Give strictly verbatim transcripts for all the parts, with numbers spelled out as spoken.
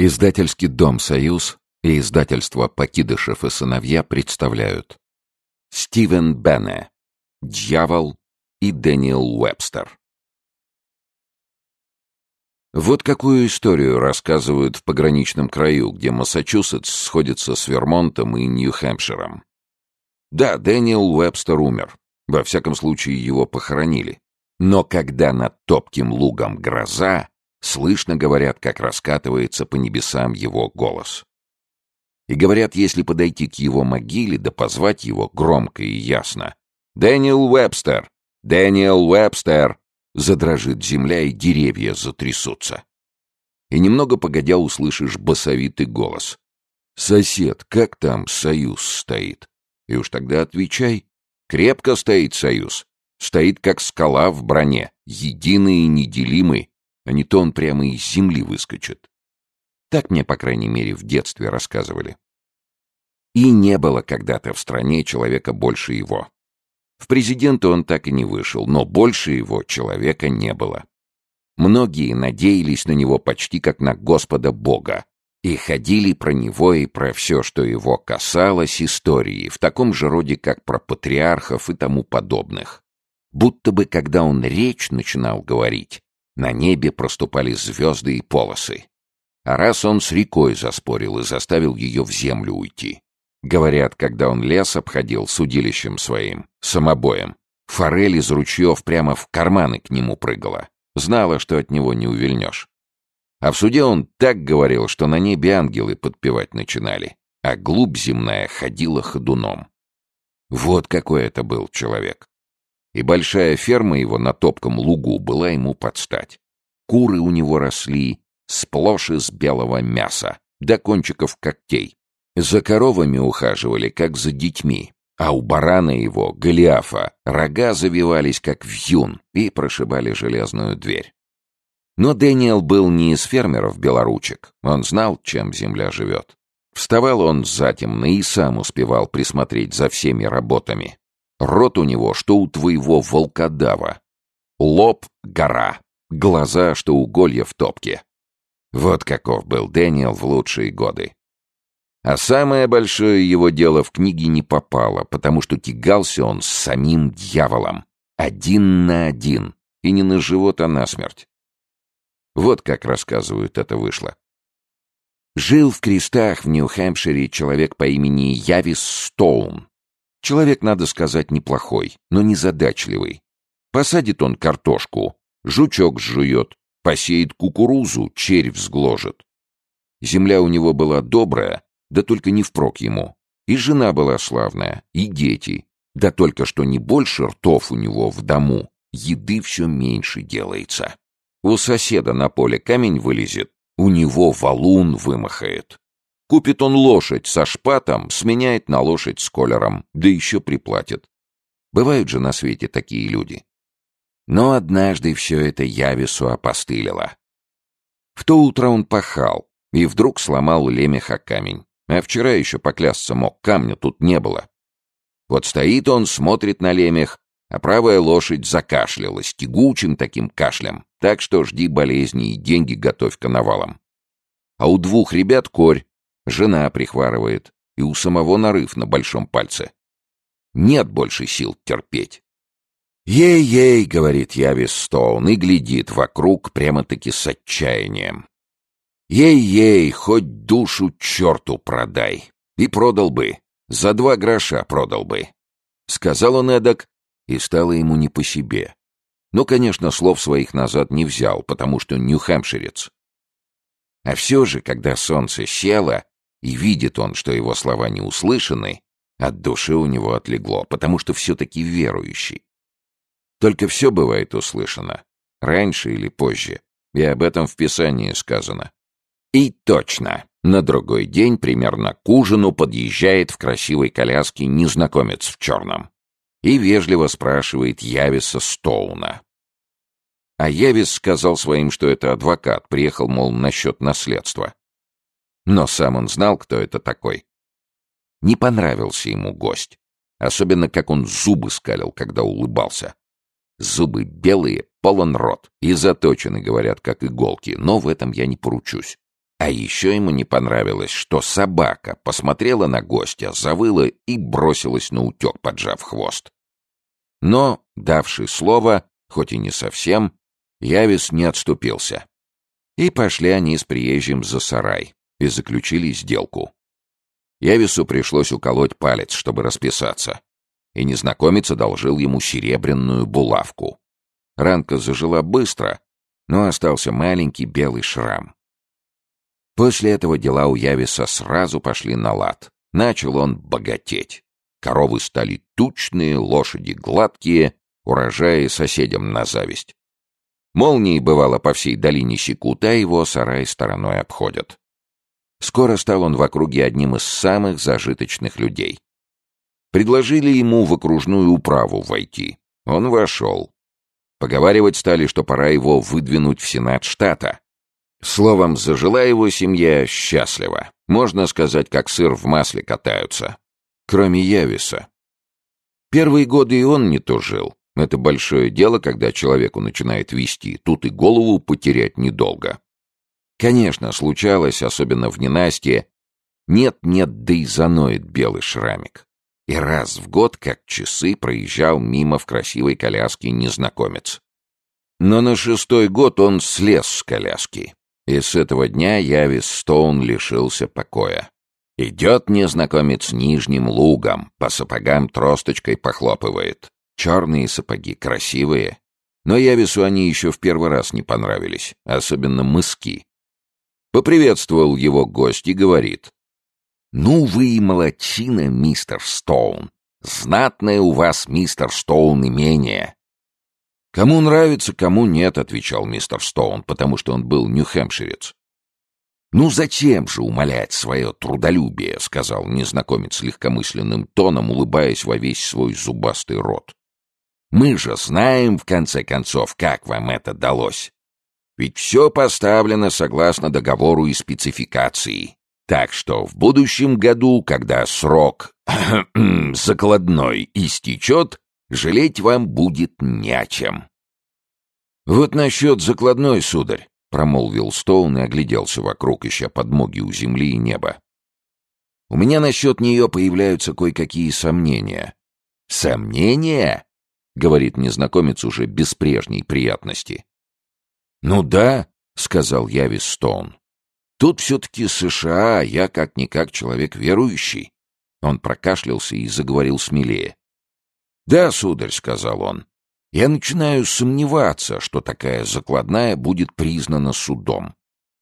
Издательский дом «Союз» и издательство «Покидышев и сыновья» представляют Стивен Бенне, «Дьявол» и Дэниел Уэбстер. Вот какую историю рассказывают в пограничном краю, где Массачусетс сходится с Вермонтом и Нью-Хэмпширом. Да, Дэниел Уэбстер умер. Во всяком случае, его похоронили. Но когда над топким лугом гроза, слышно, говорят, как раскатывается по небесам его голос. И говорят, если подойти к его могиле да позвать его громко и ясно: «Дэниел Уэбстер! Дэниел Уэбстер!» задрожит земля, и деревья затрясутся. И немного погодя услышишь басовитый голос: «Сосед, как там Союз стоит?» И уж тогда отвечай: «Крепко стоит Союз, стоит как скала в броне, единый и неделимый, а не то он прямо из земли выскочит». Так мне, по крайней мере, в детстве рассказывали. И не было когда-то в стране человека больше его. В президенты он так и не вышел, но больше его человека не было. Многие надеялись на него почти как на Господа Бога и ходили про него и про все, что его касалось, истории, в таком же роде, как про патриархов и тому подобных. Будто бы, когда он речь начинал говорить, на небе проступали звезды и полосы. А раз он с рекой заспорил и заставил ее в землю уйти. Говорят, когда он лес обходил с удилищем своим, самобоем, форель из ручьев прямо в карманы к нему прыгала. Знала, что от него не увильнешь. А в суде он так говорил, что на небе ангелы подпевать начинали, а глубь земная ходила ходуном. Вот какой это был человек. И большая ферма его на топком лугу была ему подстать. Куры у него росли сплошь из белого мяса, до кончиков когтей. За коровами ухаживали, как за детьми, а у барана его, Голиафа, рога завивались, как вьюн, и прошибали железную дверь. Но Дэниел был не из фермеров-белоручек, он знал, чем земля живет. Вставал он затемно и сам успевал присмотреть за всеми работами. Рот у него, что у твоего волкодава. Лоб — гора, глаза, что уголья в топке. Вот каков был Дэниел в лучшие годы. А самое большое его дело в книги не попало, потому что тягался он с самим дьяволом. Один на один. И не на живот, а на смерть. Вот как рассказывают, это вышло. Жил в крестах в Нью-Хэмпшире человек по имени Явис Стоун. Человек, надо сказать, неплохой, но незадачливый. Посадит он картошку, жучок сжует, посеет кукурузу, червь сгложит. Земля у него была добрая, да только не впрок ему. И жена была славная, и дети. Да только что не больше ртов у него в дому, еды все меньше делается. У соседа на поле камень вылезет, у него валун вымахает. Купит он лошадь со шпатом, сменяет на лошадь с колером, да еще приплатит. Бывают же на свете такие люди. Но однажды все это Явису опостылило. В то утро он пахал, и вдруг сломал лемеха камень. А вчера еще поклясться мог, камня тут не было. Вот стоит он, смотрит на лемех, а правая лошадь закашлялась тягучим таким кашлем, так что жди болезни и деньги готовь-ка навалом. А у двух ребят корь, жена прихварывает, и у самого нарыв на большом пальце. Нет больше сил терпеть. «Ей-ей», — говорит Явис Стоун, и глядит вокруг прямо-таки с отчаянием. «Ей-ей, хоть душу черту продай. И продал бы. За два гроша продал бы». Сказал он эдак, и стало ему не по себе. Но, конечно, слов своих назад не взял, потому что нью-хэмпширец. А все же, когда солнце село, и видит он, что его слова не услышаны, от души у него отлегло, потому что все-таки верующий. Только все бывает услышано, раньше или позже, и об этом в Писании сказано. И точно, на другой день примерно к ужину подъезжает в красивой коляске незнакомец в черном и вежливо спрашивает Явиса Стоуна. А Явис сказал своим, что это адвокат, приехал, мол, насчет наследства. Но сам он знал, кто это такой. Не понравился ему гость, особенно как он зубы скалил, когда улыбался. Зубы белые, полон рот и заточены, говорят, как иголки, но в этом я не поручусь. А еще ему не понравилось, что собака посмотрела на гостя, завыла и бросилась на утек, поджав хвост. Но, давший слово, хоть и не совсем, Явис не отступился. И пошли они с приезжим за сарай и заключили сделку. Явису пришлось уколоть палец, чтобы расписаться, и незнакомец одолжил ему серебряную булавку. Ранка зажила быстро, но остался маленький белый шрам. После этого дела у Явиса сразу пошли на лад. Начал он богатеть. Коровы стали тучные, лошади гладкие, урожаи соседям на зависть. Молнии, бывало, по всей долине секут, а его сарай стороной обходят. Скоро стал он в округе одним из самых зажиточных людей. Предложили ему в окружную управу войти. Он вошел. Поговаривать стали, что пора его выдвинуть в сенат штата. Словом, зажила его семья счастливо. Можно сказать, как сыр в масле катаются. Кроме Явиса. Первые годы и он не тужил. Это большое дело, когда человеку начинает вести. Тут и голову потерять недолго. Конечно, случалось, особенно в ненастье, нет-нет, да и заноет белый шрамик. И раз в год, как часы, проезжал мимо в красивой коляске незнакомец. Но на шестой год он слез с коляски. И с этого дня Явис Стоун лишился покоя. Идет незнакомец нижним лугом, по сапогам тросточкой похлопывает. Черные сапоги, красивые. Но Явису они еще в первый раз не понравились, особенно мыски. Поприветствовал его гость и говорит: «Ну вы и молодчина, мистер Стоун. Знатное у вас, мистер Стоун, имение». «Кому нравится, кому нет», — отвечал мистер Стоун, потому что он был нью-хэмпширец. «Ну зачем же умалять свое трудолюбие», — сказал незнакомец легкомысленным тоном, улыбаясь во весь свой зубастый рот. «Мы же знаем, в конце концов, как вам это далось. Ведь все поставлено согласно договору и спецификации. Так что в будущем году, когда срок закладной истечет, жалеть вам будет не о чем». «Вот насчет закладной, сударь», — промолвил Стоун и огляделся вокруг, ища подмоги у земли и неба. «У меня насчет нее появляются кое-какие сомнения». «Сомнения?» — говорит незнакомец уже без прежней приятности. «Ну да», — сказал Явис Стоун. «Тут все-таки США, а я как-никак человек верующий». Он прокашлялся и заговорил смелее. «Да, сударь», — сказал он, — «я начинаю сомневаться, что такая закладная будет признана судом».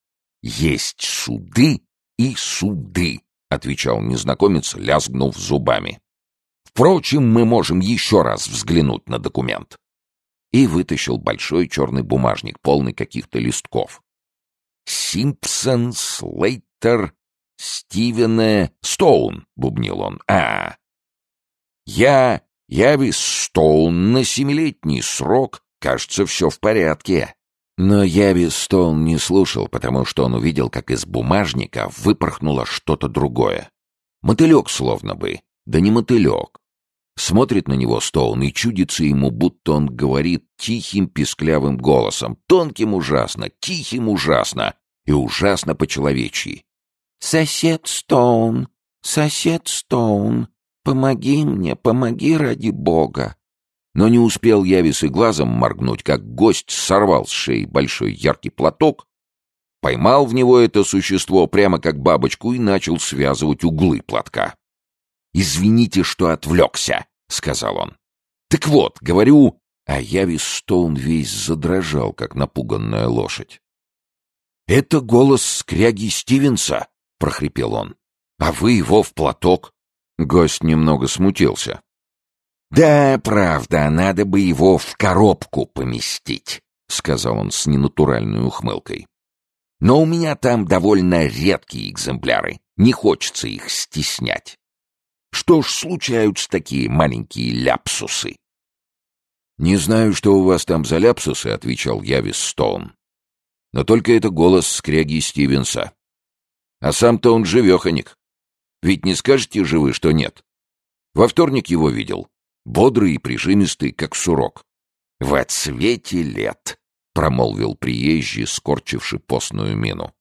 «Есть суды и суды», — отвечал незнакомец, лязгнув зубами. «Впрочем, мы можем еще раз взглянуть на документ». И вытащил большой черный бумажник, полный каких-то листков. «Симпсон, Слейтер, Стивена, Стоун», — бубнил он. «А, я, Явис Стоун, на семилетний срок, кажется, все в порядке». Но Явис Стоун не слушал, потому что он увидел, как из бумажника выпорхнуло что-то другое. Мотылек словно бы, да не мотылек. Смотрит на него Стоун, и чудится ему, будто он говорит тихим писклявым голосом, тонким ужасно, тихим ужасно и ужасно по-человечьи. «Сосед Стоун, сосед Стоун, помоги мне, помоги ради Бога». Но не успел Явис и глазом моргнуть, как гость сорвал с шеи большой яркий платок, поймал в него это существо прямо как бабочку и начал связывать углы платка. «Извините, что отвлекся», — сказал он. «Так вот, говорю...» А Явис Стоун весь задрожал, как напуганная лошадь. «Это голос скряги Стивенса», — прохрипел он. «А вы его в платок». Гость немного смутился. «Да, правда, надо бы его в коробку поместить», — сказал он с ненатуральной ухмылкой. «Но у меня там довольно редкие экземпляры, не хочется их стеснять. Что ж, случаются такие маленькие ляпсусы». «Не знаю, что у вас там за ляпсусы», — отвечал Явис Стоун. «Но только это голос скряги Стивенса. А сам-то он живеханик. Ведь не скажете же вы, что нет? Во вторник его видел. Бодрый и прижимистый, как сурок». «В отсвете лет», — промолвил приезжий, скорчивший постную мину.